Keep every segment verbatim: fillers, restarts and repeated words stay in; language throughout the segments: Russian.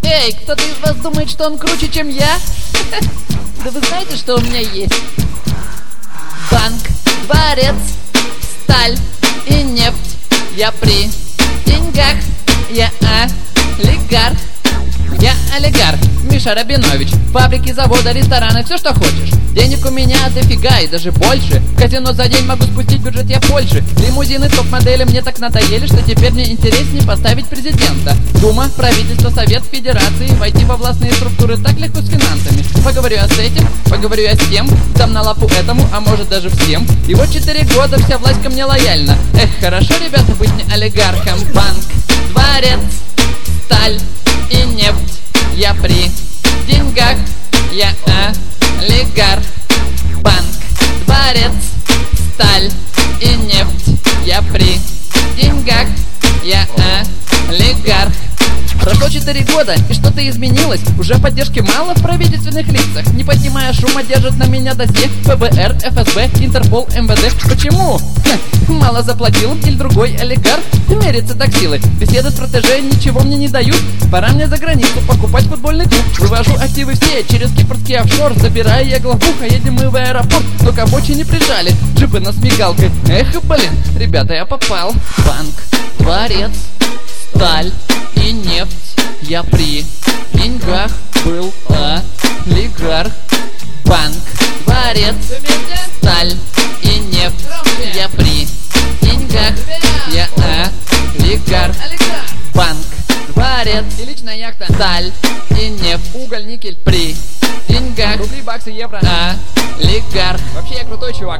Эй, кто-то из вас думает, что он круче, чем я? Да вы знаете, что у меня есть? Банк, дворец, сталь и нефть. Я при деньгах, я олигарх. Я олигарх, Миша Рабинович. Фабрики, заводы, рестораны, все что хочешь. Денег у меня дофига и даже больше. В казино за день могу спустить бюджет я Польши. Лимузины, топ-модели мне так надоели, что теперь мне интереснее поставить президента. Дума, правительство, Совет Федерации. Войти во властные структуры так легко с финансами. Поговорю я с этим, поговорю я с тем. Дам на лапу этому, а может даже всем. И вот четыре года вся власть ко мне лояльна. Эх, хорошо, ребята, быть не олигархом. Банк, дворец, сталь и нефть. Я при деньгах, я олигарх. Банк, дворец, сталь и нефть. Я при деньгах, я олигарх. Прошло четыре года, и что-то изменилось. Уже поддержки мало в правительственных лицах. Не поднимая шума, держат на меня досье ФБР, ФСБ, Интерпол, МВД. Почему? Ха, мало заплатил или другой олигарх? Мерится так силы. Беседы с протеже ничего мне не дают. Пора мне за границу покупать футбольный клуб. Вывожу активы все через кипрский офшор. Забираю я главбуха, едем мы в аэропорт. Но к обочине прижали джипы нас с мигалкой. Эх, блин, ребята, я попал. Банк, дворец, сталь и нефть. Я при деньгах был олигарх. Банк, дворец, сталь и нефть. Я при деньгах, я олигарх. Банк, дворец и личная яхта, сталь и нефть. Уголь, никель, при деньгах. Рубли, баксы, евро, олигарх. Вообще я крутой чувак.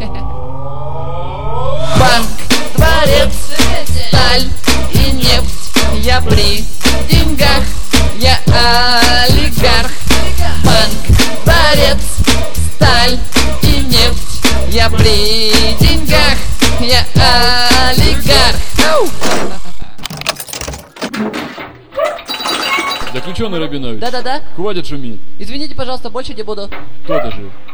Банк, дворец, сталь и нефть. Я при деньгах, я олигарх. Банк, дворец, сталь и нефть. Я при деньгах, я олигарх. Заключенный Рабинович. Да-да-да. Хватит шуметь. Извините, пожалуйста, больше не буду. Кто-то же.